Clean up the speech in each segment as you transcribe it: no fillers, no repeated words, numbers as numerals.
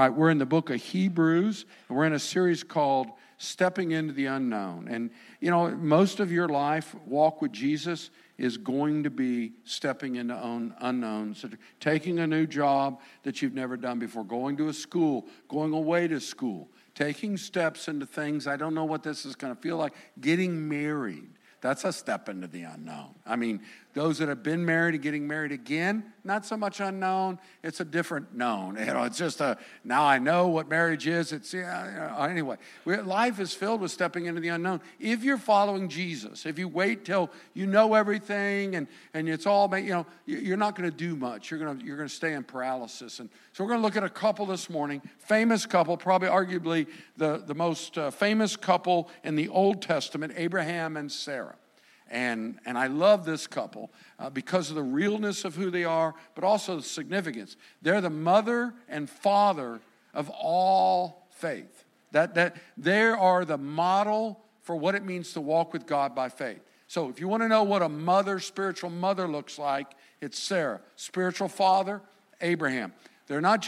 right, we're in the book of Hebrews, and we're in a series called Stepping into the Unknown. And, most of your life, walk with Jesus, is going to be stepping into unknowns, taking a new job that you've never done before, going to a school, going away to school, taking steps into things, I don't know what this is going to feel like, getting married. That's a step into the unknown. I mean, those that have been married and getting married again, not so much unknown. It's a different known. It's just now I know what marriage is. Anyway, life is filled with stepping into the unknown. If you're following Jesus, if you wait till you know everything and it's all, you're not going to do much. You're going to stay in paralysis. And so we're going to look at a couple this morning, famous couple, probably arguably the most famous couple in the Old Testament, Abraham and Sarah. And I love this couple because of the realness of who they are, but also the significance. They're the mother and father of all faith. That they are the model for what it means to walk with God by faith. So if you want to know what a mother, spiritual mother looks like, it's Sarah. Spiritual father, Abraham. We're going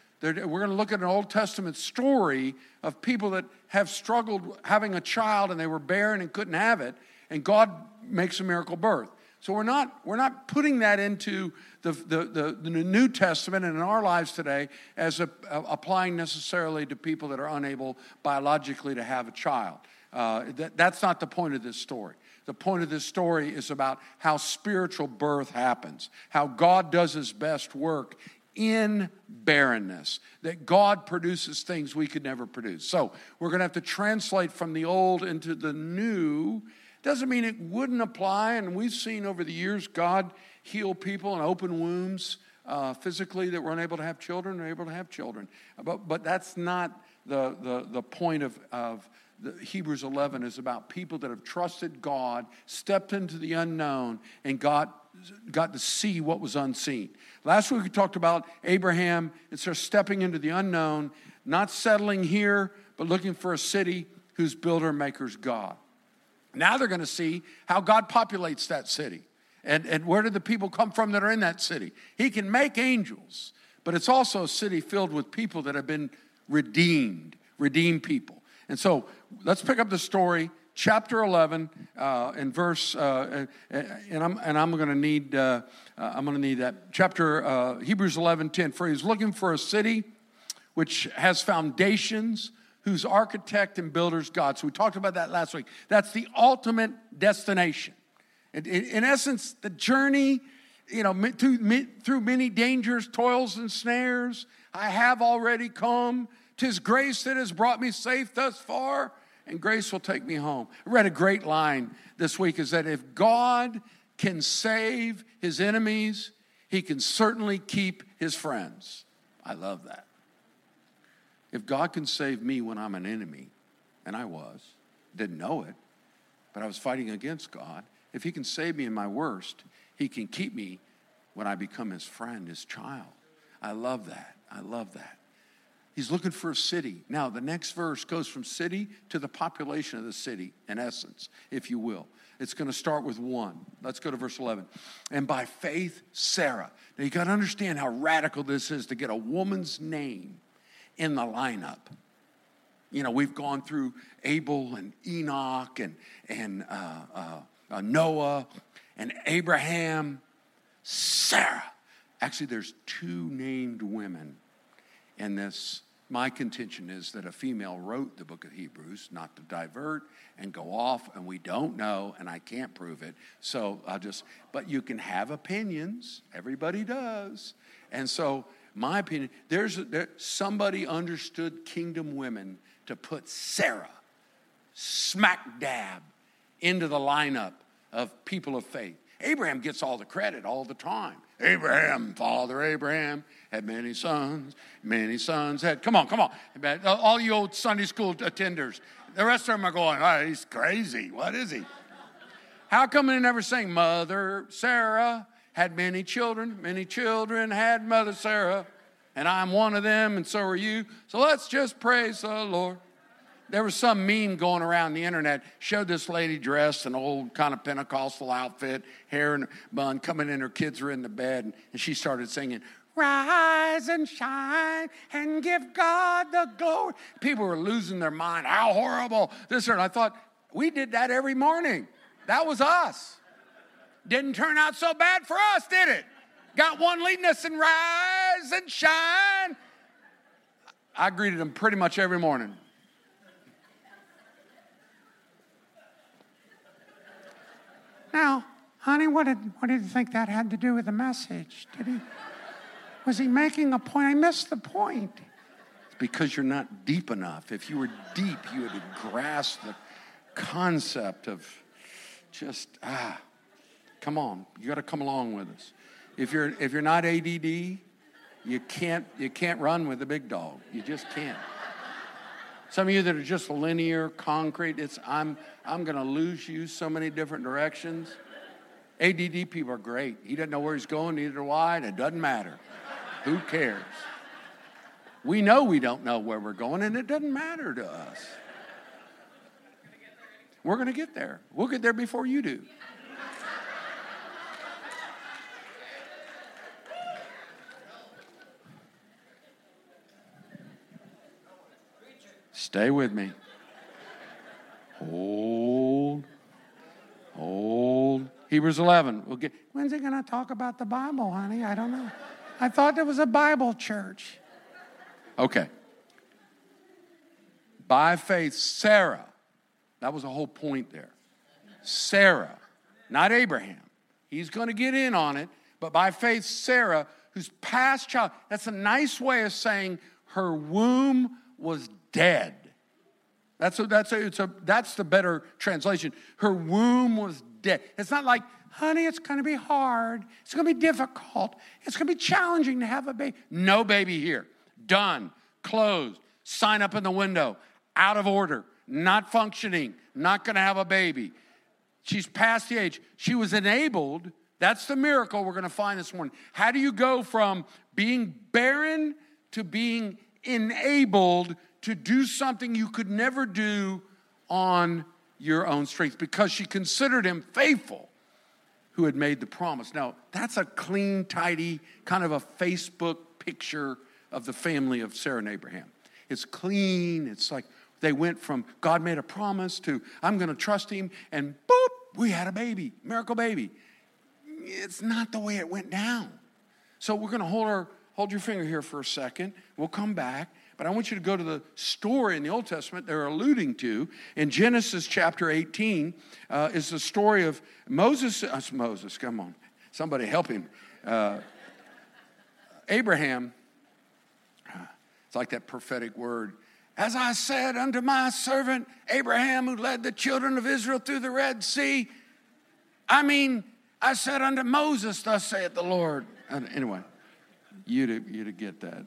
to look at an Old Testament story of people that have struggled having a child and they were barren and couldn't have it. And God makes a miracle birth. So we're not putting that into the New Testament and in our lives today as applying necessarily to people that are unable biologically to have a child. That's not the point of this story. The point of this story is about how spiritual birth happens, how God does his best work in barrenness, that God produces things we could never produce. So we're going to have to translate from the old into the new. Doesn't mean it wouldn't apply, and we've seen over the years God heal people and open wombs physically that were unable to have children, are able to have children. But that's not the point of the Hebrews 11 is about people that have trusted God, stepped into the unknown, and got to see what was unseen. Last week we talked about Abraham and sort of stepping into the unknown, not settling here, but looking for a city whose builder and maker is God. Now they're going to see how God populates that city. And where do the people come from that are in that city? He can make angels, but it's also a city filled with people that have been redeemed people. And so let's pick up the story, chapter 11, and verse. I'm going to need that chapter. Hebrews 11:10. For he's looking for a city which has foundations, whose architect and builder is God. So we talked about that last week. That's the ultimate destination. In essence, the journey, through many dangers, toils, and snares, I have already come. 'Tis grace that has brought me safe thus far, and grace will take me home. I read a great line this week, is that if God can save his enemies, he can certainly keep his friends. I love that. If God can save me when I'm an enemy, and I didn't know it, but I was fighting against God. If he can save me in my worst, he can keep me when I become his friend, his child. I love that. He's looking for a city. Now, the next verse goes from city to the population of the city, in essence, if you will. It's going to start with one. Let's go to verse 11. And by faith, Sarah. Now, you got to understand how radical this is to get a woman's name in the lineup. We've gone through Abel and Enoch and Noah and Abraham. Sarah. Actually, there's two named women in this. My contention is that a female wrote the book of Hebrews, not to divert and go off, and we don't know, and I can't prove it. So but you can have opinions. Everybody does. And so, my opinion, somebody understood kingdom women to put Sarah smack dab into the lineup of people of faith. Abraham gets all the credit all the time. Father Abraham had many sons had. Come on. All you old Sunday school attenders. The rest of them are going, oh, he's crazy. What is he? How come they never sang, Mother Sarah had many children had Mother Sarah, and I'm one of them, and so are you. So let's just praise the Lord. There was some meme going around the internet, showed this lady dressed in an old kind of Pentecostal outfit, hair in a bun, coming in, her kids were in the bed, and she started singing, rise and shine and give God the glory. People were losing their mind. How horrible this and I thought, we did that every morning. That was us. Didn't turn out so bad for us, did it? Got one leading us in rise and shine. I greeted them pretty much every morning. Now, honey, what did you think that had to do with the message? Was he making a point? I missed the point. It's because you're not deep enough. If you were deep, you would grasp the concept of just, come on. You got to come along with us. If you're not ADD, you can't run with the big dog. You just can't. Some of you that are just linear, concrete, I'm going to lose you so many different directions. ADD people are great. He doesn't know where he's going, neither do I, and it doesn't matter. Who cares? We know we don't know where we're going, and it doesn't matter to us. We're going to get there. We'll get there before you do. Stay with me. Hold. Hebrews 11. When's he going to talk about the Bible, honey? I don't know. I thought there was a Bible church. Okay. By faith, Sarah. That was the whole point there. Sarah, not Abraham. He's going to get in on it. But by faith, Sarah, who's past child. That's a nice way of saying her womb was dead. That's the better translation. Her womb was dead. It's not like, honey, it's going to be hard. It's going to be difficult. It's going to be challenging to have a baby. No baby here. Done. Closed. Sign up in the window. Out of order. Not functioning. Not going to have a baby. She's past the age. She was enabled. That's the miracle we're going to find this morning. How do you go from being barren to being enabled to do something you could never do on your own strength? Because she considered him faithful who had made the promise. Now, that's a clean, tidy, kind of a Facebook picture of the family of Sarah and Abraham. It's clean. It's like they went from God made a promise to I'm going to trust him, and boop, we had a baby, miracle baby. It's not the way it went down. So we're going to hold your finger here for a second. We'll come back. But I want you to go to the story in the Old Testament they're alluding to. In Genesis chapter 18 is the story of Moses. Moses, come on. Somebody help him. Abraham. It's like that prophetic word. As I said unto my servant Abraham, who led the children of Israel through the Red Sea. I said unto Moses, thus saith the Lord. Anyway, you to get that.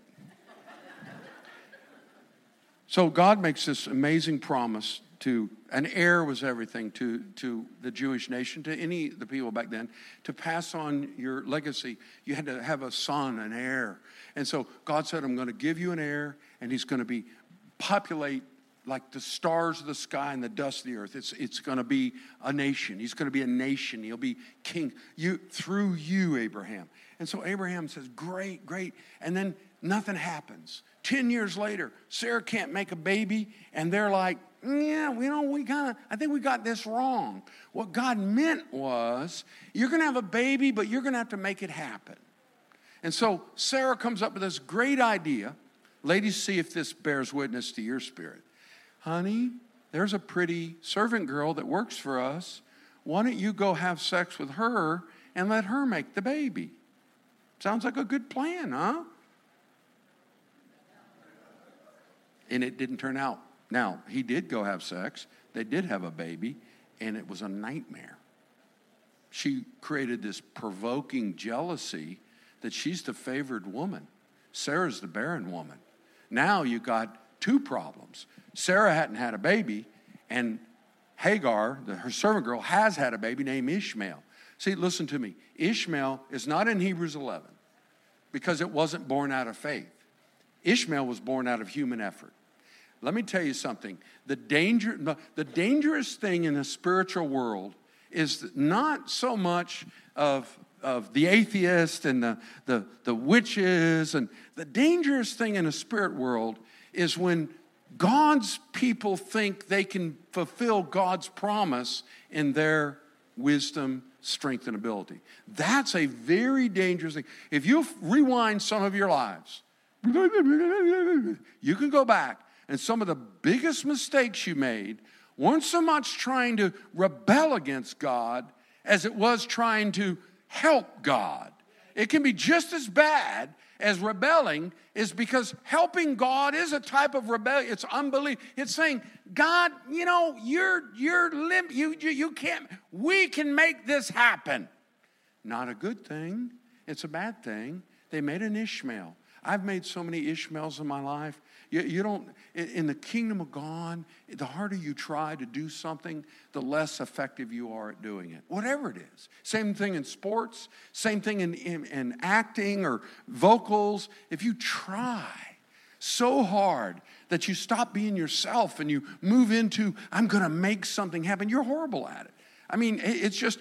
So God makes this amazing promise to, an heir was everything to the Jewish nation, to the people back then. To pass on your legacy, you had to have a son, an heir. And so God said, I'm going to give you an heir, and he's going to populate like the stars of the sky and the dust of the earth. It's going to be a nation. He's going to be a nation. He'll be king through you, Abraham. And so Abraham says, great. And then nothing happens. 10 years later, Sarah can't make a baby, and they're like, I think we got this wrong. What God meant was, you're going to have a baby, but you're going to have to make it happen. And so Sarah comes up with this great idea. Ladies, see if this bears witness to your spirit. Honey, there's a pretty servant girl that works for us. Why don't you go have sex with her and let her make the baby? Sounds like a good plan, huh? And it didn't turn out. Now, he did go have sex. They did have a baby, and it was a nightmare. She created this provoking jealousy that she's the favored woman. Sarah's the barren woman. Now you got two problems. Sarah hadn't had a baby, and Hagar, her servant girl, has had a baby named Ishmael. See, listen to me. Ishmael is not in Hebrews 11 because it wasn't born out of faith. Ishmael was born out of human effort. Let me tell you something. The dangerous thing in the spiritual world is not so much of the atheist and the witches. And the dangerous thing in a spirit world is when God's people think they can fulfill God's promise in their wisdom, strength, and ability. That's a very dangerous thing. If you rewind some of your lives, you can go back, and some of the biggest mistakes you made weren't so much trying to rebel against God as it was trying to help God. It can be just as bad as rebelling, is because helping God is a type of rebellion. It's unbelief. It's saying, God, you can't, we can make this happen. Not a good thing. It's a bad thing. They made an Ishmael. I've made so many Ishmaels in my life. You don't, in the kingdom of God, the harder you try to do something, the less effective you are at doing it. Whatever it is. Same thing in sports, same thing in acting or vocals. If you try so hard that you stop being yourself and you move into, I'm going to make something happen, you're horrible at it. I mean, it's just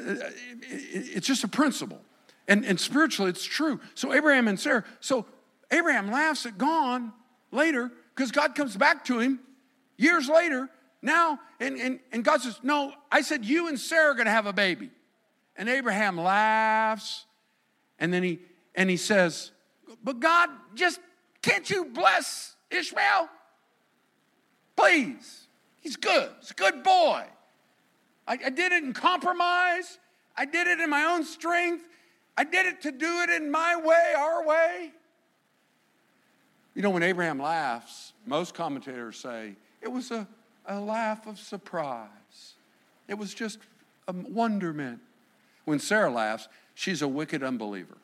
a principle. And spiritually, it's true. So Abraham and Sarah, so Abraham laughs at God later because God comes back to him years later now, and God says, no, I said you and Sarah are going to have a baby. And Abraham laughs, and then he says, but God, just can't you bless Ishmael? Please. He's good. He's a good boy. I did it in compromise. I did it in my own strength. I did it to do it in my way, our way. You know, when Abraham laughs, most commentators say it was a laugh of surprise. It was just a wonderment. When Sarah laughs, she's a wicked unbeliever.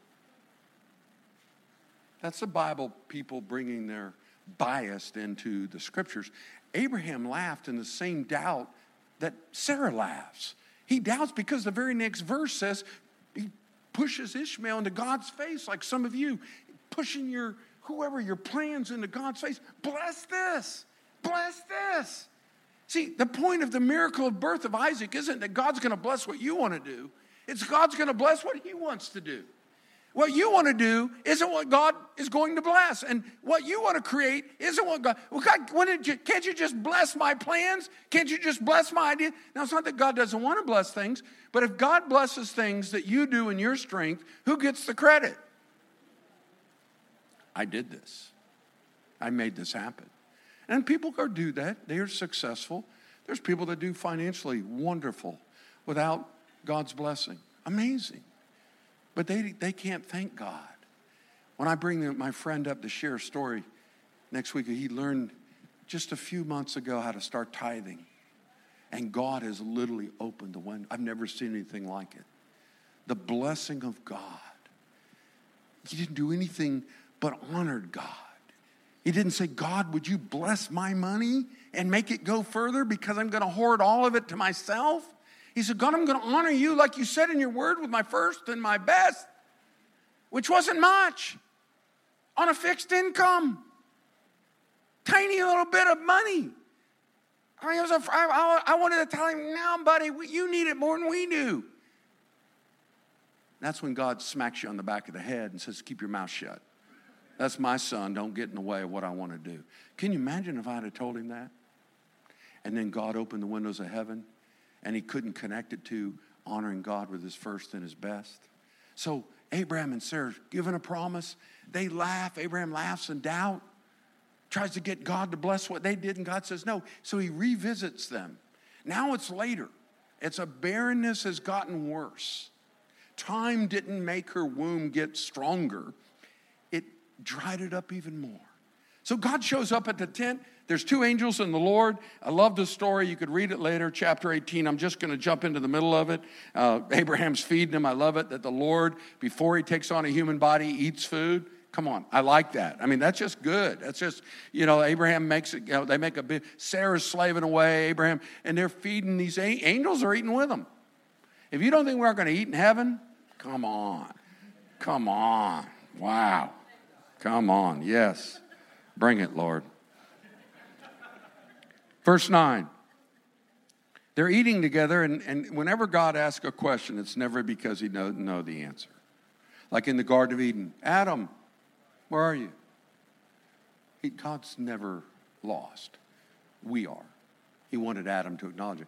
That's the Bible people bringing their bias into the scriptures. Abraham laughed in the same doubt that Sarah laughs. He doubts because the very next verse says he pushes Ishmael into God's face, like some of you, pushing your plans into God's face. Bless this. Bless this. See, the point of the miracle of birth of Isaac isn't that God's going to bless what you want to do. It's God's going to bless what he wants to do. What you want to do isn't what God is going to bless. And what you want to create isn't what God... Well, God, can't you just bless my plans? Can't you just bless my idea? Now, it's not that God doesn't want to bless things, but if God blesses things that you do in your strength, who gets the credit? I did this. I made this happen. And people go do that. They are successful. There's people that do financially wonderful without God's blessing. Amazing. But they can't thank God. When I bring my friend up to share a story next week, he learned just a few months ago how to start tithing. And God has literally opened the window. I've never seen anything like it. The blessing of God. He didn't do anything but honored God. He didn't say, God, would you bless my money and make it go further because I'm going to hoard all of it to myself? He said, God, I'm going to honor you like you said in your word with my first and my best, which wasn't much, on a fixed income. Tiny little bit of money. I wanted to tell him, no, buddy, you need it more than we do. That's when God smacks you on the back of the head and says, keep your mouth shut. That's my son. Don't get in the way of what I want to do. Can you imagine if I had told him that? And then God opened the windows of heaven and he couldn't connect it to honoring God with his first and his best. So Abraham and Sarah given a promise. They laugh. Abraham laughs in doubt. Tries to get God to bless what they did. And God says no. So he revisits them. Now it's later. Barrenness has gotten worse. Time didn't make her womb get stronger. It dried it up even more. So God shows up at the tent. There's two angels and the Lord. I love the story. You could read it later, chapter 18. I'm just going to jump into the middle of it. Abraham's feeding him. I love it that the Lord, before he takes on a human body, eats food. Come on, I like that. I mean, that's just good. That's just, Abraham makes it, they make a big, Sarah's slaving away, Abraham, and they're feeding these angels are eating with them. If you don't think we're going to eat in heaven, come on. Come on. Wow. Come on. Yes. Bring it, Lord. Verse 9. they're eating together, and whenever God asks a question, it's never because he doesn't know the answer. Like in the Garden of Eden, Adam, where are you? God's never lost. We are. He wanted Adam to acknowledge it.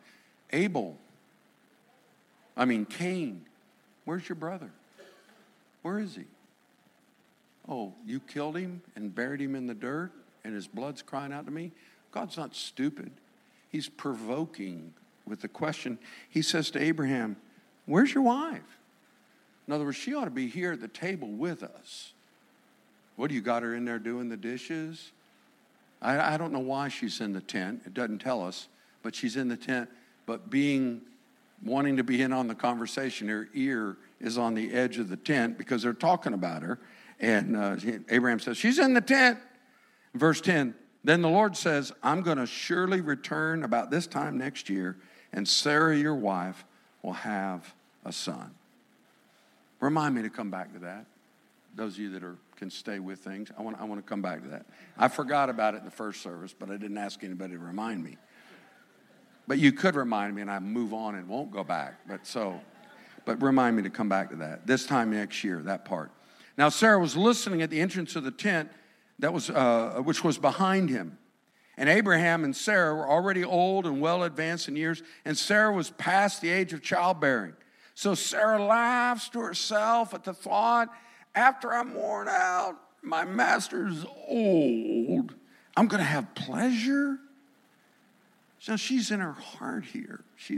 Cain, where's your brother? Where is he? Oh, you killed him and buried him in the dirt and his blood's crying out to me? God's not stupid. He's provoking with the question. He says to Abraham, where's your wife? In other words, she ought to be here at the table with us. What, do you got her in there doing the dishes? I don't know why she's in the tent. It doesn't tell us, but she's in the tent. But wanting to be in on the conversation, her ear is on the edge of the tent because they're talking about her. And Abraham says, she's in the tent. Verse 10, then the Lord says, I'm going to surely return about this time next year, and Sarah, your wife, will have a son. Remind me to come back to that. Those of you that can stay with things, I want to come back to that. I forgot about it in the first service, but I didn't ask anybody to remind me. But you could remind me, and I move on and won't go back. But remind me to come back to that. This time next year, that part. Now Sarah was listening at the entrance of the tent which was behind him. And Abraham and Sarah were already old and well advanced in years, and Sarah was past the age of childbearing. So Sarah laughs to herself at the thought, after I'm worn out, my master's old, I'm going to have pleasure. So she's in her heart here.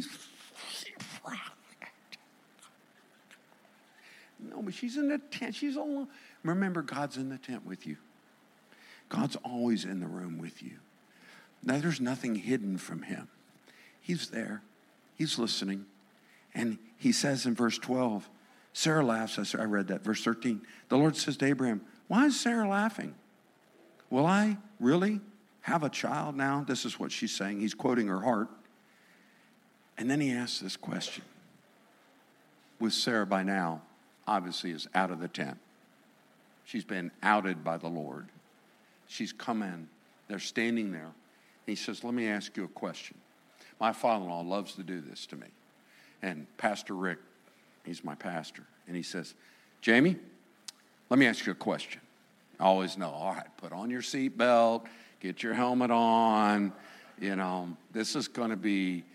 No, but she's in the tent. She's alone. Remember, God's in the tent with you. God's always in the room with you. Now, there's nothing hidden from him. He's there. He's listening. And he says in verse 12, Sarah laughs. I read that. Verse 13, the Lord says to Abraham, why is Sarah laughing? Will I really have a child now? This is what she's saying. He's quoting her heart. And then he asks this question. With Sarah by now, obviously, is out of the tent. She's been outed by the Lord. She's come in. They're standing there. And he says, let me ask you a question. My father-in-law loves to do this to me. And Pastor Rick, he's my pastor. And he says, Jamie, let me ask you a question. I always know, all right, put on your seatbelt, get your helmet on. This is going to be,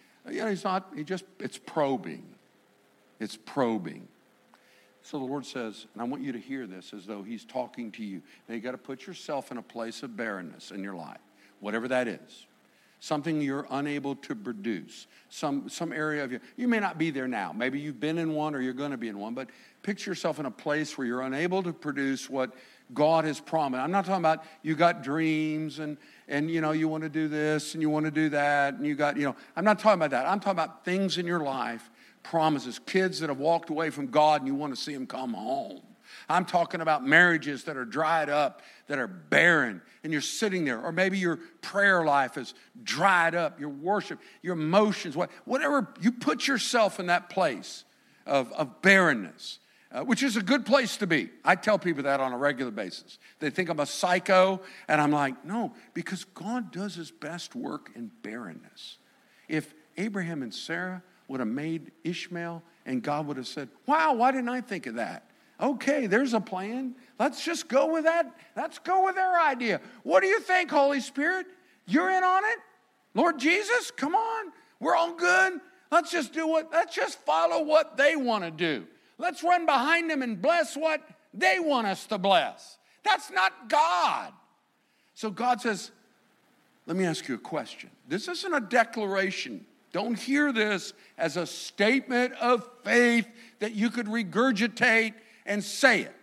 it's probing. It's probing. So the Lord says, and I want you to hear this as though he's talking to you. Now you got to put yourself in a place of barrenness in your life, whatever that is. Something you're unable to produce. Some area of you may not be there now. Maybe you've been in one or you're going to be in one, but picture yourself in a place where you're unable to produce what God has promised. I'm not talking about you got dreams and you want to do this and you want to do that and you got, I'm not talking about that. I'm talking about things in your life, promises, kids that have walked away from God and you want to see them come home. I'm talking about marriages that are dried up, that are barren, and you're sitting there. Or maybe your prayer life is dried up, your worship, your emotions, whatever. You put yourself in that place of barrenness, which is a good place to be. I tell people that on a regular basis. They think I'm a psycho, and I'm like, no, because God does his best work in barrenness. If Abraham and Sarah would have made Ishmael, and God would have said, wow, why didn't I think of that? Okay, there's a plan. Let's just go with that. Let's go with their idea. What do you think, Holy Spirit? You're in on it? Lord Jesus, come on. We're all good. Let's just follow what they want to do. Let's run behind them and bless what they want us to bless. That's not God. So God says, let me ask you a question. This isn't a declaration. Don't hear this as a statement of faith that you could regurgitate and say it.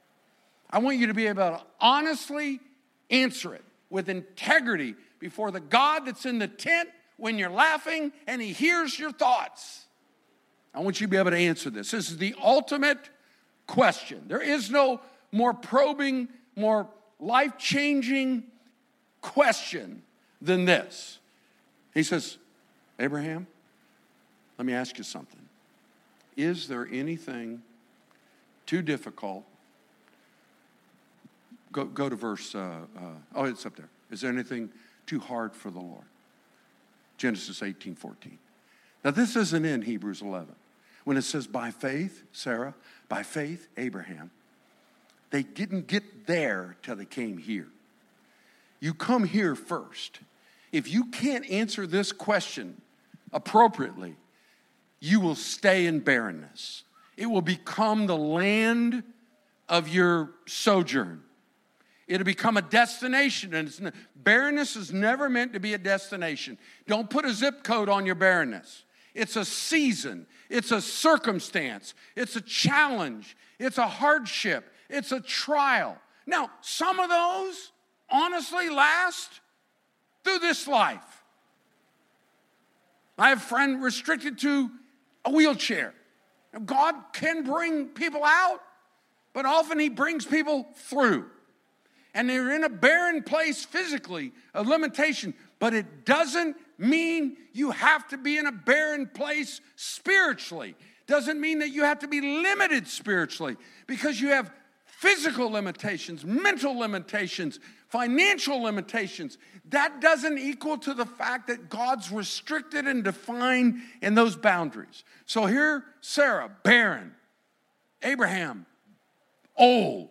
I want you to be able to honestly answer it with integrity before the God that's in the tent when you're laughing and he hears your thoughts. I want you to be able to answer this. This is the ultimate question. There is no more probing, more life-changing question than this. He says, Abraham, let me ask you something. Is there anything too difficult? Go to verse, it's up there. Is there anything too hard for the Lord? Genesis 18:14. Now, this isn't in Hebrews 11. When it says, by faith, Sarah, by faith, Abraham, they didn't get there till they came here. You come here first. If you can't answer this question appropriately, you will stay in barrenness. It will become the land of your sojourn. It'll become a destination. And barrenness is never meant to be a destination. Don't put a zip code on your barrenness. It's a season. It's a circumstance. It's a challenge. It's a hardship. It's a trial. Now, some of those honestly last through this life. I have a friend restricted to a wheelchair. God can bring people out, but often he brings people through. And they're in a barren place physically, a limitation, but it doesn't mean you have to be in a barren place spiritually. Doesn't mean that you have to be limited spiritually, because you have physical limitations, mental limitations, financial limitations. That doesn't equal to the fact that God's restricted and defined in those boundaries. So here, Sarah, barren. Abraham, old.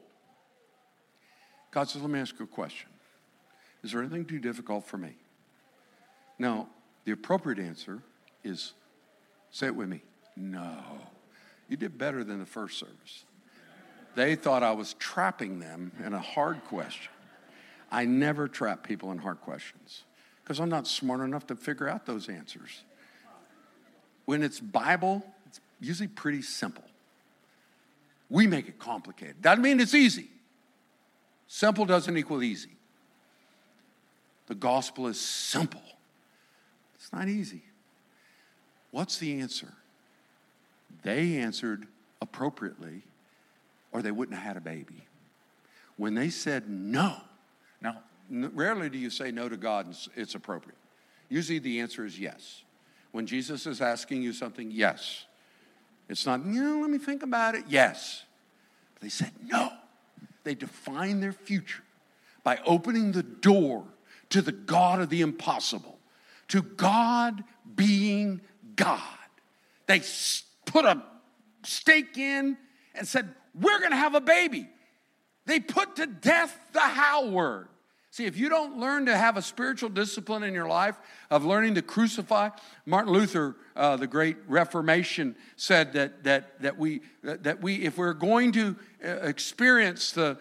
God says, let me ask you a question. Is there anything too difficult for me? Now, the appropriate answer is, say it with me, no. You did better than the first service. They thought I was trapping them in a hard question. I never trap people in hard questions because I'm not smart enough to figure out those answers. When it's Bible, it's usually pretty simple. We make it complicated. Doesn't mean it's easy. Simple doesn't equal easy. The gospel is simple. It's not easy. What's the answer? They answered appropriately, or they wouldn't have had a baby. When they said no, now, rarely do you say no to God and it's appropriate. Usually the answer is yes. When Jesus is asking you something, yes. It's not, let me think about it, yes. But they said no. They defined their future by opening the door to the God of the impossible, to God being God. They put a stake in and said, we're going to have a baby. They put to death the how word. See, if you don't learn to have a spiritual discipline in your life of learning to crucify, Martin Luther, the great Reformation, said that we if we're going to experience the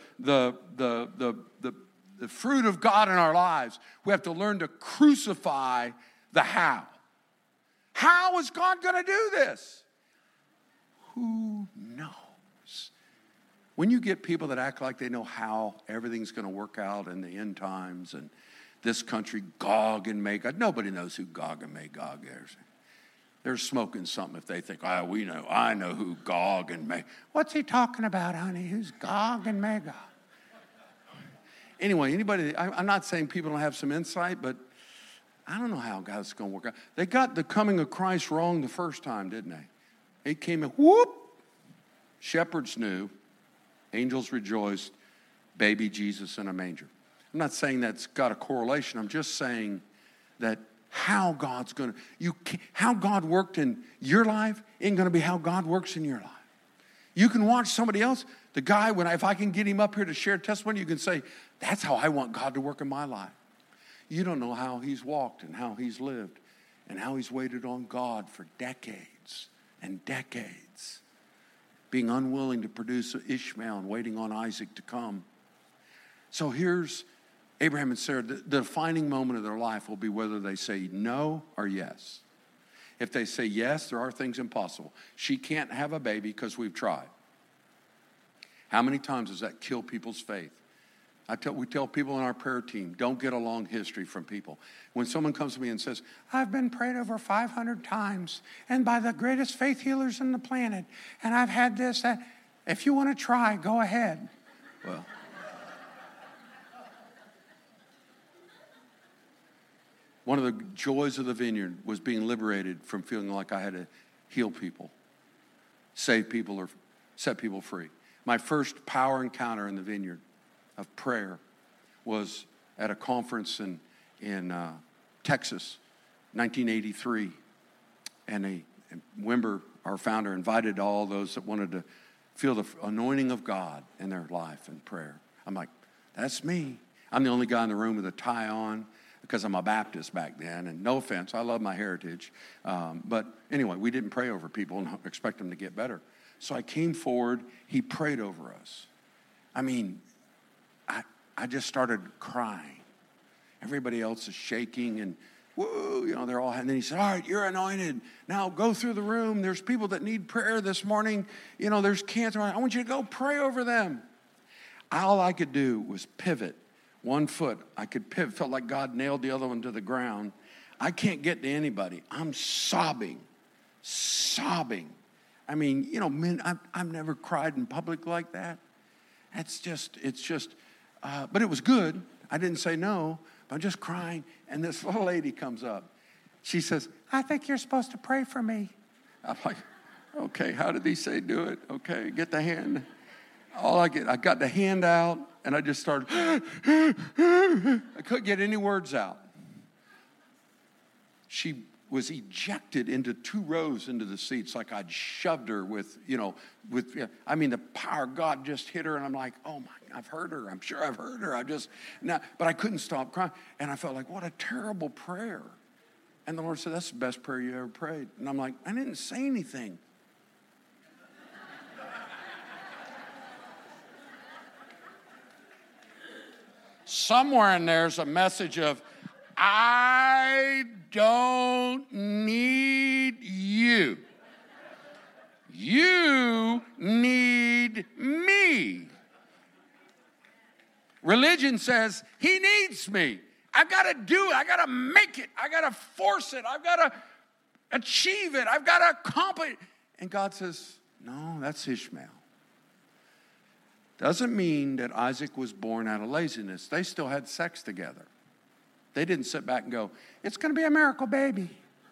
fruit of God in our lives, we have to learn to crucify the how. How is God going to do this? Who knows? When you get people that act like they know how everything's going to work out in the end times and this country, Gog and Magog, nobody knows who Gog and Magog is. They're smoking something if they think, I know who Gog and Magog. What's he talking about, honey? Who's Gog and Magog? Anyway, I'm not saying people don't have some insight, but I don't know how God's going to work out. They got the coming of Christ wrong the first time, didn't they? It came in, whoop, shepherds knew. Angels rejoiced, baby Jesus in a manger. I'm not saying that's got a correlation. I'm just saying that how God worked in your life ain't going to be how God works in your life. You can watch somebody else. The guy, if I can get him up here to share testimony, you can say, that's how I want God to work in my life. You don't know how he's walked and how he's lived and how he's waited on God for decades and decades, being unwilling to produce Ishmael and waiting on Isaac to come. So here's Abraham and Sarah. The defining moment of their life will be whether they say no or yes. If they say yes, there are things impossible. She can't have a baby because we've tried. How many times does that kill people's faith? We tell people in our prayer team, don't get a long history from people. When someone comes to me and says, I've been prayed over 500 times and by the greatest faith healers on the planet, and I've had this, that. If you want to try, go ahead. Well, one of the joys of the vineyard was being liberated from feeling like I had to heal people, save people, or set people free. My first power encounter in the vineyard of prayer was at a conference in Texas, 1983. And Wimber, our founder, invited all those that wanted to feel the anointing of God in their life and prayer. I'm like, that's me. I'm the only guy in the room with a tie on because I'm a Baptist back then. And no offense, I love my heritage. But anyway, we didn't pray over people and expect them to get better. So I came forward. He prayed over us. I mean, I just started crying. Everybody else is shaking and woo, they're all, and then he said, all right, you're anointed. Now go through the room. There's people that need prayer this morning. There's cancer. I want you to go pray over them. All I could do was pivot one foot. I could pivot, felt like God nailed the other one to the ground. I can't get to anybody. I'm sobbing. I mean, men, I've never cried in public like that. It's just, but it was good. I didn't say no. I'm just crying, and this little lady comes up. She says, I think you're supposed to pray for me. I'm like, okay, how did he say do it? Okay, get the hand. I got the hand out, and I just started, I couldn't get any words out. She was ejected into 2 rows into the seats like I'd shoved her with the power of God just hit her, and I'm like, oh my, I've heard her. I'm sure I've heard her. But I couldn't stop crying, and I felt like, what a terrible prayer. And the Lord said, that's the best prayer you ever prayed. And I'm like, I didn't say anything. Somewhere in there's a message of, I don't need you. You need me. Religion says, he needs me. I've got to do it. I've got to make it. I've got to force it. I've got to achieve it. I've got to accomplish it. And God says, no, that's Ishmael. Doesn't mean that Isaac was born out of laziness. They still had sex together. They didn't sit back and go, it's going to be a miracle baby.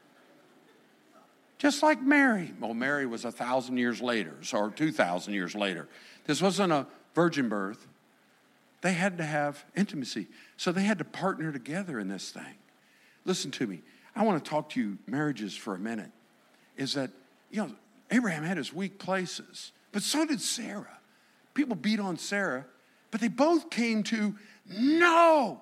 Just like Mary. Well, Mary was 1,000 years later, or 2,000 years later. This wasn't a virgin birth. They had to have intimacy. So they had to partner together in this thing. Listen to me. I want to talk to you marriages for a minute. Is that, Abraham had his weak places, but so did Sarah. People beat on Sarah, but they both came to, no,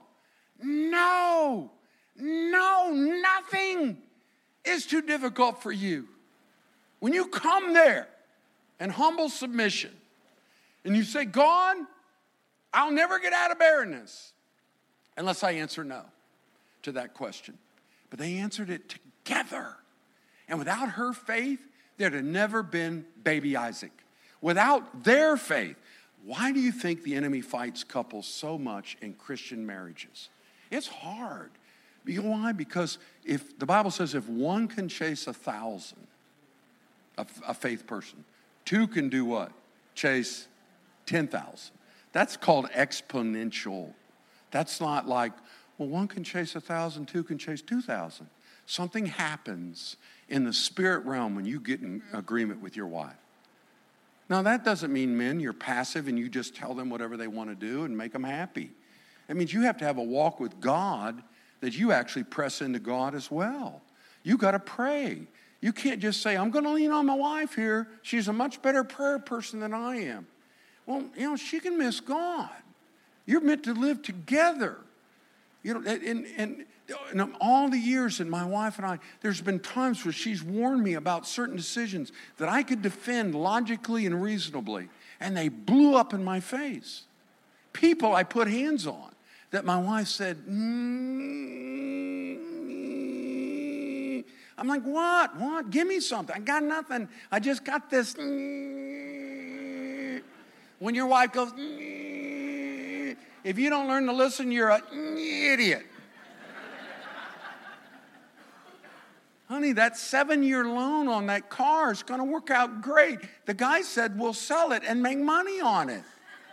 nothing is too difficult for you. When you come there in humble submission and you say, God, I'll never get out of barrenness unless I answer no to that question. But they answered it together. And without her faith, there'd have never been baby Isaac. Without their faith, why do you think the enemy fights couples so much in Christian marriages? It's hard. You know why? Because if the Bible says if one can chase 1,000, a faith person, 2 can do what? Chase 10,000. That's called exponential. That's not like, well, 1 can chase 1,000, 2 can chase 2,000. Something happens in the spirit realm when you get in agreement with your wife. Now, that doesn't mean, men, you're passive and you just tell them whatever they want to do and make them happy. It means you have to have a walk with God that you actually press into God as well. You got to pray. You can't just say, I'm going to lean on my wife here. She's a much better prayer person than I am. Well, she can miss God. You're meant to live together. And all the years in my wife and I, there's been times where she's warned me about certain decisions that I could defend logically and reasonably, and they blew up in my face. People I put hands on that my wife said, I'm like, what? Give me something. I got nothing. I just got this. When your wife goes, if you don't learn to listen, you're an idiot. Honey, that 7-year loan on that car is going to work out great. The guy said, we'll sell it and make money on it.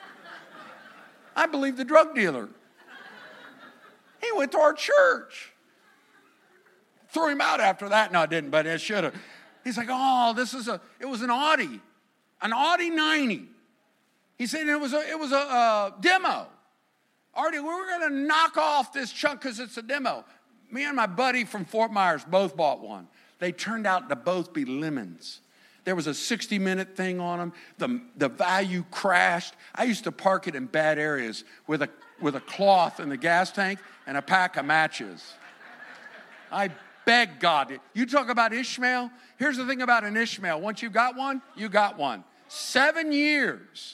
I believe the drug dealer. He went to our church. Threw him out after that. No, I didn't, but I should have. He's like, it was an Audi 90. He said it was a demo. Artie, we're going to knock off this chunk because it's a demo. Me and my buddy from Fort Myers both bought one. They turned out to both be lemons. There was a 60-minute thing on them. The value crashed. I used to park it in bad areas with a cloth in the gas tank and a pack of matches. I beg God. You talk about Ishmael. Here's the thing about an Ishmael. Once you got one, you got one. 7 years.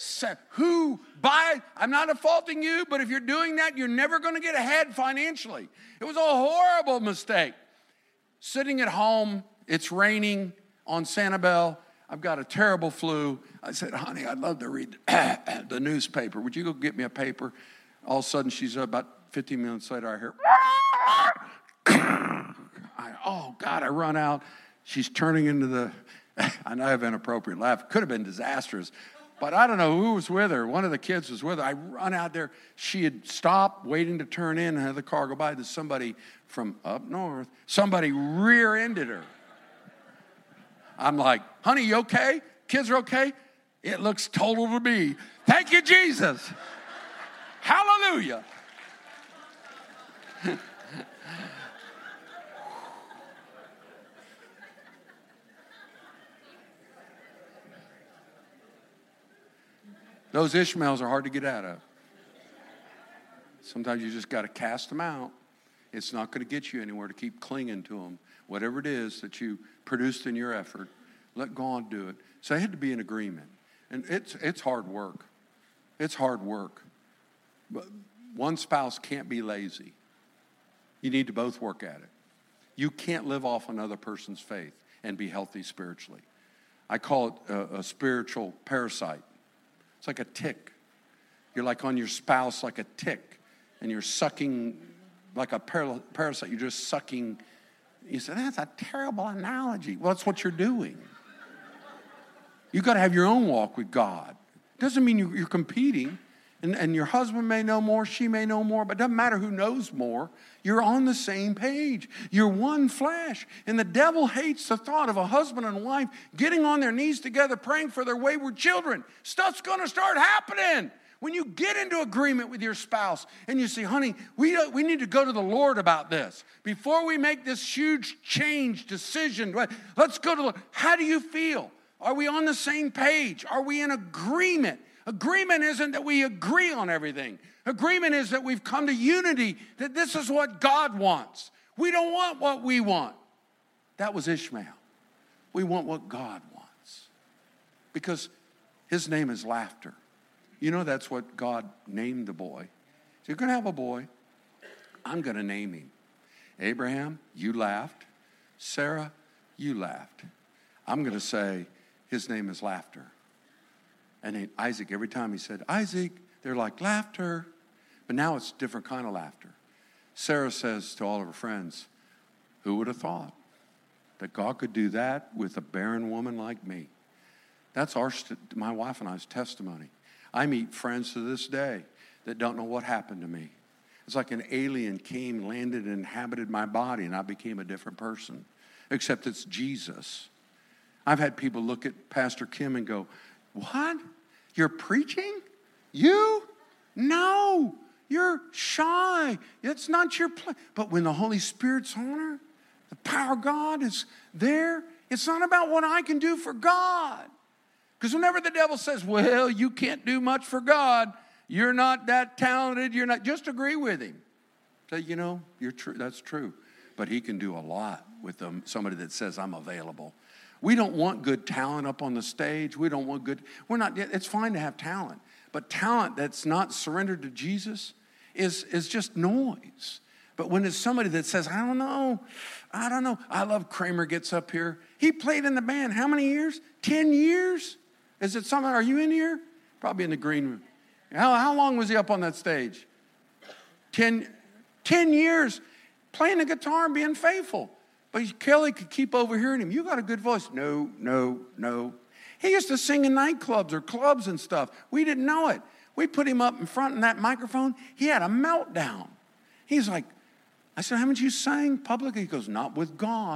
I'm not faulting you, but if you're doing that, you're never going to get ahead financially. It was a horrible mistake. Sitting at home, it's raining on Sanibel. I've got a terrible flu. I said, honey, I'd love to read the newspaper. Would you go get me a paper? All of a sudden, she's about 15 minutes later, I hear, oh, God, I run out. She's turning into the, I know I have an inappropriate laugh. It could have been disastrous. But I don't know who was with her. One of the kids was with her. I run out there. She had stopped waiting to turn in and had the car go by. There's somebody from up north. Somebody rear-ended her. I'm like, honey, you okay? Kids are okay? It looks total to me. Thank you, Jesus. Hallelujah. Those Ishmaels are hard to get out of. Sometimes you just got to cast them out. It's not going to get you anywhere to keep clinging to them. Whatever it is that you produced in your effort, let God do it. So I had to be in agreement. And it's hard work. It's hard work. But one spouse can't be lazy. You need to both work at it. You can't live off another person's faith and be healthy spiritually. I call it a spiritual parasite. It's like a tick. You're like on your spouse like a tick, and you're sucking like a parasite. You're just sucking. You say, that's a terrible analogy. Well, that's what you're doing. You've got to have your own walk with God. Doesn't mean you're competing. And your husband may know more, she may know more, but it doesn't matter who knows more. You're on the same page. You're one flesh. And the devil hates the thought of a husband and wife getting on their knees together, praying for their wayward children. Stuff's going to start happening. When you get into agreement with your spouse and you say, honey, we need to go to the Lord about this. Before we make this huge change, decision, let's go to the Lord. How do you feel? Are we on the same page? Are we in agreement? Agreement isn't that we agree on everything. Agreement is that we've come to unity, that this is what God wants. We don't want what we want. That was Ishmael. We want what God wants. Because his name is laughter. You know that's what God named the boy. So you're going to have a boy. I'm going to name him. Abraham, you laughed. Sarah, you laughed. I'm going to say his name is laughter. And Isaac, every time he said, Isaac, they're like, laughter. But now it's a different kind of laughter. Sarah says to all of her friends, who would have thought that God could do that with a barren woman like me? That's my wife and I's testimony. I meet friends to this day that don't know what happened to me. It's like an alien came, landed, and inhabited my body, and I became a different person. Except it's Jesus. I've had people look at Pastor Kim and go, what? You're preaching? You? No. You're shy. It's not your place. But when the Holy Spirit's on her, the power of God is there. It's not about what I can do for God. Because whenever the devil says, well, you can't do much for God, you're not that talented, you're not, just agree with him. Say, you know, you're true. That's true. But he can do a lot with somebody that says, I'm available. We don't want good talent up on the stage. We don't want it's fine to have talent. But talent that's not surrendered to Jesus is just noise. But when it's somebody that says, I don't know. I love Kramer gets up here. He played in the band how many years? 10 years? Is it something, are you in here? Probably in the green room. How long was he up on that stage? 10 years playing the guitar and being faithful. But Kelly could keep overhearing him. You got a good voice. No. He used to sing in nightclubs or clubs and stuff. We didn't know it. We put him up in front in that microphone. He had a meltdown. He's like, I said, haven't you sang publicly? He goes, not with God.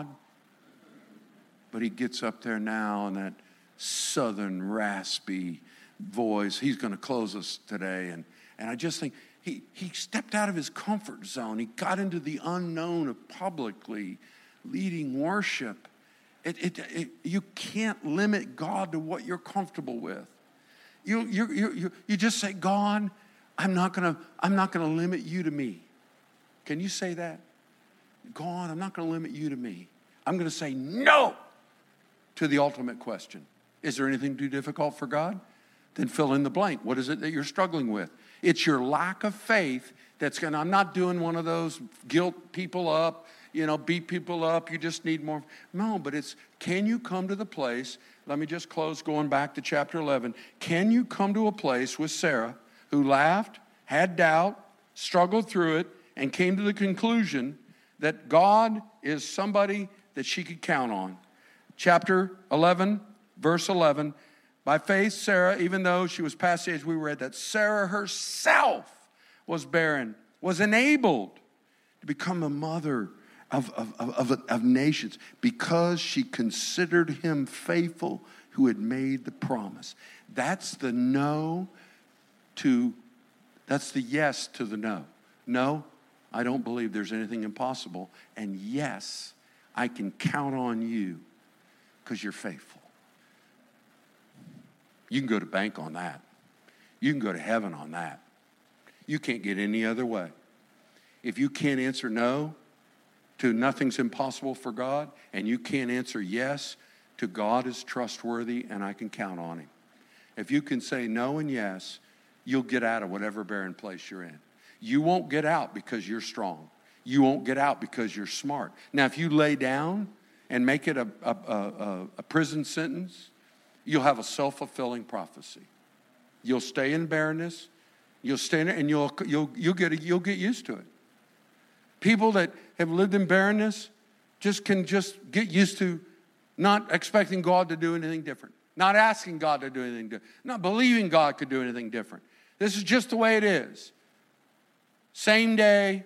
But he gets up there now in that southern raspy voice. He's going to close us today. And I just think he stepped out of his comfort zone. He got into the unknown of publicly leading worship. You can't limit God to what you're comfortable with. You just say, God, I'm not gonna limit you to me. Can you say that? God, I'm not gonna limit you to me. I'm gonna say no to the ultimate question. Is there anything too difficult for God? Then fill in the blank. What is it that you're struggling with? It's your lack of faith that's going to, I'm not doing one of those guilt people up, beat people up. You just need more. No, but it's, can you come to the place, let me just close going back to chapter 11. Can you come to a place with Sarah who laughed, had doubt, struggled through it, and came to the conclusion that God is somebody that she could count on? Chapter 11, verse 11. By faith, Sarah, even though she was past the age, we read that Sarah herself was barren, was enabled to become a mother of nations because she considered him faithful who had made the promise. That's the that's the yes to the no. No, I don't believe there's anything impossible. And yes, I can count on you because you're faithful. You can go to bank on that. You can go to heaven on that. You can't get any other way. If you can't answer no to nothing's impossible for God, and you can't answer yes to God is trustworthy and I can count on him. If you can say no and yes, you'll get out of whatever barren place you're in. You won't get out because you're strong. You won't get out because you're smart. Now, if you lay down and make it a prison sentence, you'll have a self-fulfilling prophecy. You'll stay in barrenness. You'll stay in it, and you'll get used to it. People that have lived in barrenness can get used to not expecting God to do anything different, not asking God to do anything different, not believing God could do anything different. This is just the way it is. Same day,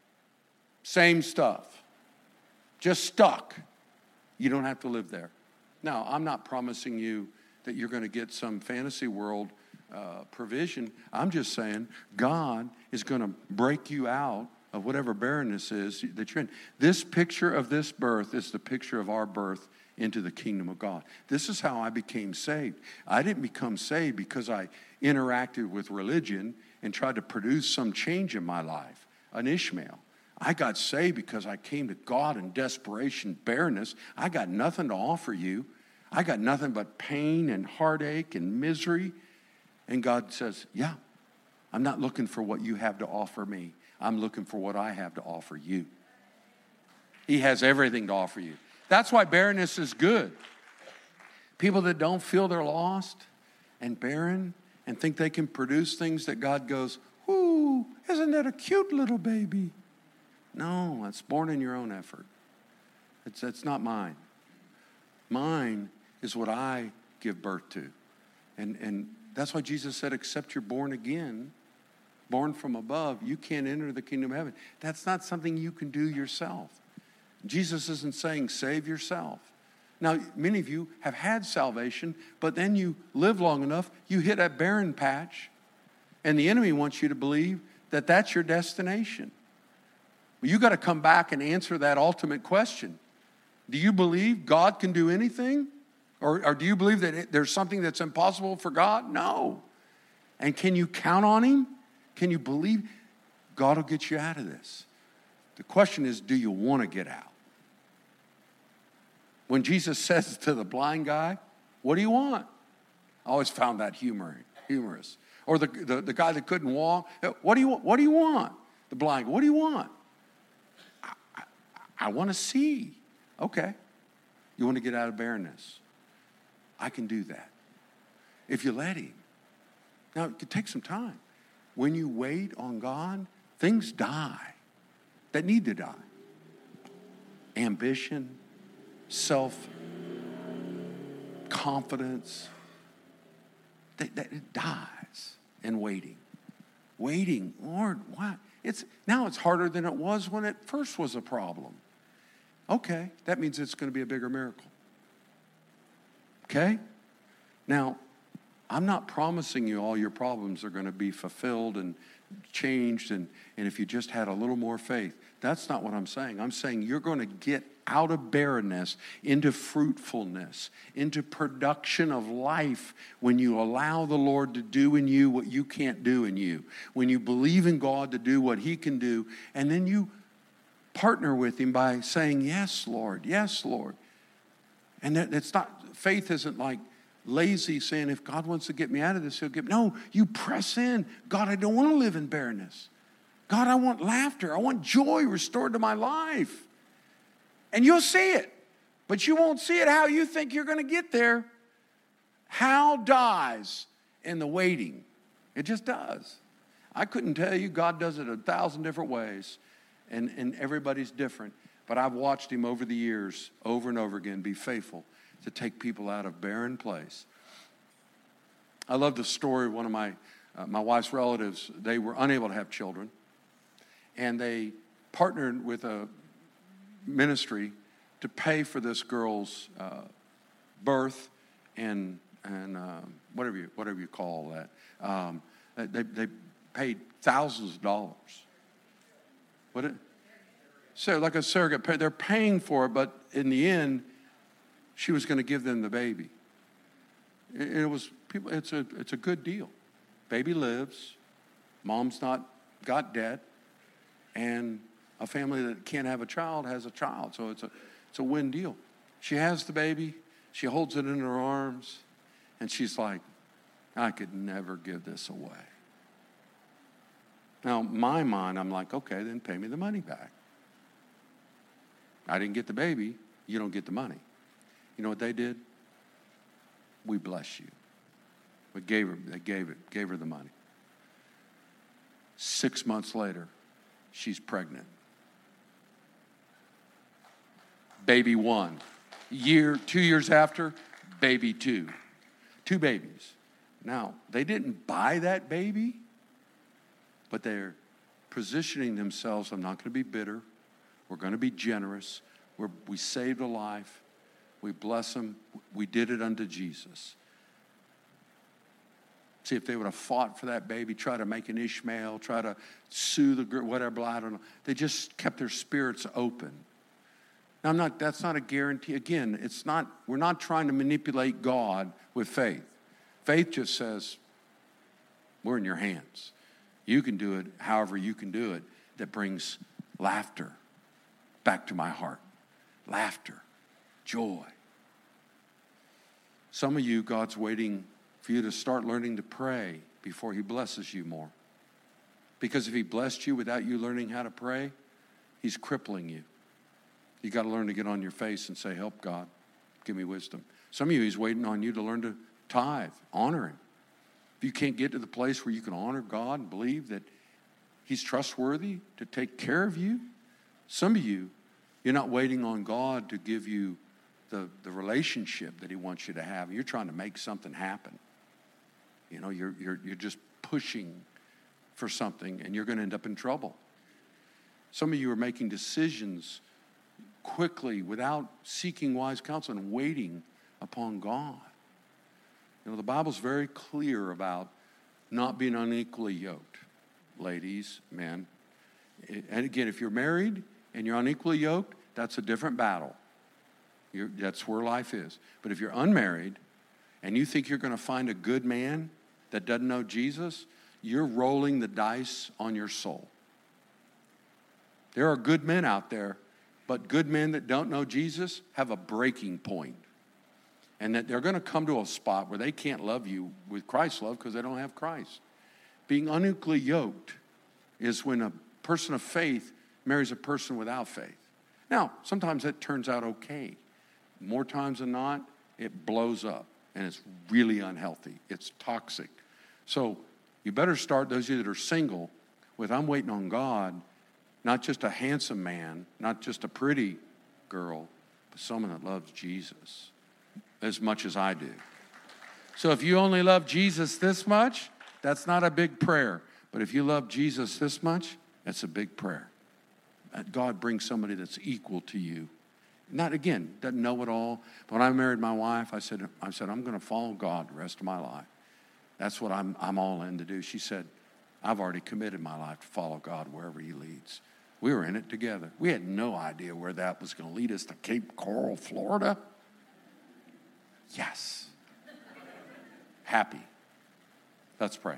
same stuff. Just stuck. You don't have to live there. Now, I'm not promising you that you're going to get some fantasy world provision. I'm just saying God is going to break you out of whatever barrenness is that you're in. This picture of this birth is the picture of our birth into the kingdom of God. This is how I became saved. I didn't become saved because I interacted with religion and tried to produce some change in my life, an Ishmael. I got saved because I came to God in desperation, barrenness. I got nothing to offer you. I got nothing but pain and heartache and misery. And God says, yeah, I'm not looking for what you have to offer me. I'm looking for what I have to offer you. He has everything to offer you. That's why barrenness is good. People that don't feel they're lost and barren and think they can produce things that God goes, ooh, isn't that a cute little baby? No, it's born in your own effort. It's not mine. Mine is what I give birth to. And that's why Jesus said, except you're born again, born from above, you can't enter the kingdom of heaven. That's not something you can do yourself. Jesus isn't saying save yourself. Now, many of you have had salvation, but then you live long enough, you hit a barren patch, and the enemy wants you to believe that that's your destination. Well, you got to come back and answer that ultimate question. Do you believe God can do anything? Or do you believe that there's something that's impossible for God? No. And can you count on him? Can you believe God will get you out of this? The question is, do you want to get out? When Jesus says to the blind guy, what do you want? I always found that humorous. Or the guy that couldn't walk, what do you want? The blind, what do you want? I want to see. Okay. You want to get out of barrenness? I can do that. If you let him. Now, it could take some time. When you wait on God, things die that need to die. Ambition, self-confidence, it dies in waiting. Waiting, Lord, why? Now it's harder than it was when it first was a problem. Okay, that means it's going to be a bigger miracle. Okay? Now, I'm not promising you all your problems are going to be fulfilled and changed and if you just had a little more faith. That's not what I'm saying. I'm saying you're going to get out of barrenness into fruitfulness, into production of life when you allow the Lord to do in you what you can't do in you. When you believe in God to do what he can do, and then you partner with him by saying, yes, Lord, yes, Lord. And it's not, faith isn't like lazy saying, if God wants to get me out of this, he'll get me. No, you press in. God, I don't want to live in barrenness. God, I want laughter. I want joy restored to my life. And you'll see it, but you won't see it how you think you're going to get there. How dies in the waiting. It just does. I couldn't tell you. God does it 1,000 different ways, and everybody's different. But I've watched him over the years, over and over again, be faithful to take people out of barren place. I love the story of one of my wife's relatives. They were unable to have children, and they partnered with a ministry to pay for this girl's birth and whatever you call that. They paid thousands of dollars. So like a surrogate, they're paying for it, but in the end, she was going to give them the baby. It's a good deal. Baby lives, mom's not got debt, and a family that can't have a child has a child. So it's a win deal. She has the baby, she holds it in her arms, and she's like, I could never give this away. Now, in my mind, I'm like, okay, then pay me the money back. I didn't get the baby, you don't get the money. You know what they did? We bless you. They gave her the money. 6 months later, she's pregnant. Baby 1. 2 years after, baby 2. 2 babies. Now, they didn't buy that baby, but they're positioning themselves. I'm not going to be bitter. We're going to be generous. We saved a life. We bless them. We did it unto Jesus. See, if they would have fought for that baby, try to make an Ishmael, try to sue the girl, whatever, I don't know. They just kept their spirits open. Now, that's not a guarantee. Again, we're not trying to manipulate God with faith. Faith just says, we're in your hands. You can do it however you can do it that brings laughter back to my heart. Laughter, joy. Some of you, God's waiting for you to start learning to pray before he blesses you more. Because if he blessed you without you learning how to pray, he's crippling you. You got to learn to get on your face and say, help God, give me wisdom. Some of you, he's waiting on you to learn to tithe, honor him. If you can't get to the place where you can honor God and believe that he's trustworthy to take care of you, some of you, you're not waiting on God to give you the relationship that he wants you to have. You're trying to make something happen. You know, you're just pushing for something, and you're going to end up in trouble. Some of you are making decisions quickly without seeking wise counsel and waiting upon God. You know, the Bible's very clear about not being unequally yoked. Ladies, men. And again, if you're married and you're unequally yoked, that's a different battle. That's where life is. But if you're unmarried and you think you're going to find a good man that doesn't know Jesus, you're rolling the dice on your soul. There are good men out there, but good men that don't know Jesus have a breaking point. And that they're going to come to a spot where they can't love you with Christ's love because they don't have Christ. Being unequally yoked is when a person of faith marries a person without faith. Now, sometimes that turns out okay. More times than not, it blows up, and it's really unhealthy. It's toxic. So you better start, those of you that are single, with I'm waiting on God, not just a handsome man, not just a pretty girl, but someone that loves Jesus as much as I do. So if you only love Jesus this much, that's not a big prayer. But if you love Jesus this much, that's a big prayer. That God brings somebody that's equal to you. Not, again, doesn't know it all. But when I married my wife, I said, I'm going to follow God the rest of my life. That's what I'm all in to do. She said, I've already committed my life to follow God wherever he leads. We were in it together. We had no idea where that was going to lead us, to Cape Coral, Florida. Yes. Happy. Let's pray.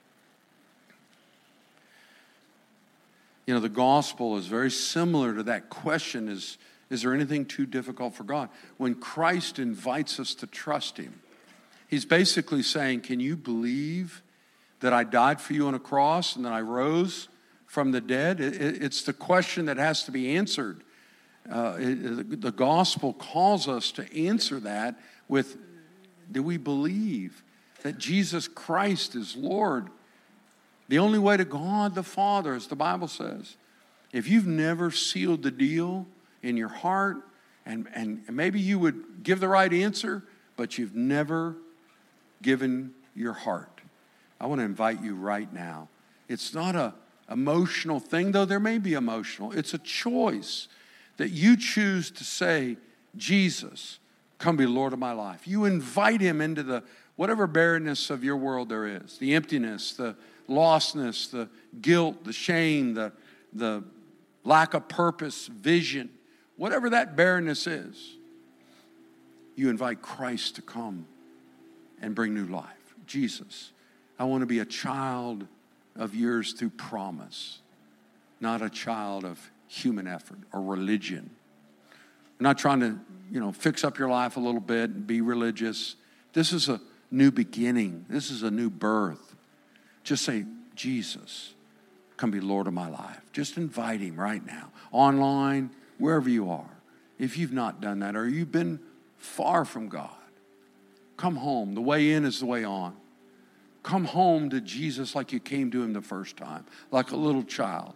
You know, the gospel is very similar to that question, is there anything too difficult for God? When Christ invites us to trust him, he's basically saying, can you believe that I died for you on a cross and that I rose from the dead? It's the question that has to be answered. The gospel calls us to answer that with, do we believe that Jesus Christ is Lord? The only way to God the Father, as the Bible says. If you've never sealed the deal in your heart, and maybe you would give the right answer, but you've never given your heart, I want to invite you right now. It's not an emotional thing, though there may be emotional. It's a choice that you choose to say, Jesus, come be Lord of my life. You invite him into the whatever barrenness of your world there is, the emptiness, the lostness, the guilt, the shame, the lack of purpose, vision, whatever that barrenness is, you invite Christ to come and bring new life. Jesus, I want to be a child of yours through promise, not a child of human effort or religion. I'm not trying to, fix up your life a little bit and be religious. This is a new beginning. This is a new birth. Just say, Jesus, come be Lord of my life. Just invite him right now, online, wherever you are. If you've not done that or you've been far from God, come home. The way in is the way on. Come home to Jesus like you came to him the first time, like a little child.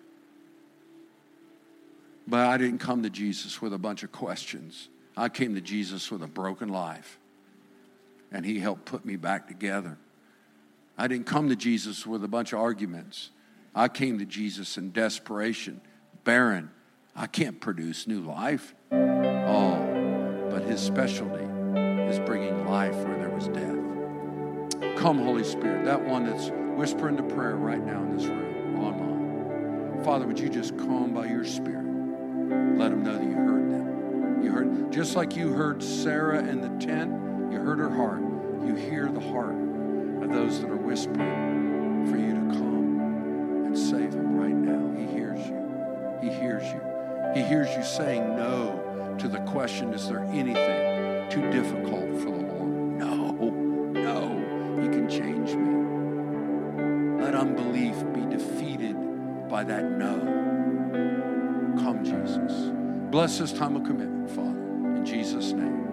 But I didn't come to Jesus with a bunch of questions. I came to Jesus with a broken life, and he helped put me back together. I didn't come to Jesus with a bunch of arguments. I came to Jesus in desperation, barren. I can't produce new life. Oh, but his specialty is bringing life where there was death. Come, Holy Spirit, that one that's whispering the prayer right now in this room, online. Father, would you just come by your Spirit? Let them know that you heard them. You heard, just like you heard Sarah in the tent, you heard her heart. You hear the heart of those that are whispering for you to come and save them right now. He hears you. He hears you. He hears you saying no to the question, is there anything too difficult for the Lord? No, he can change me. Let unbelief be defeated by that no. Come, Jesus. Bless this time of commitment, Father, in Jesus' name.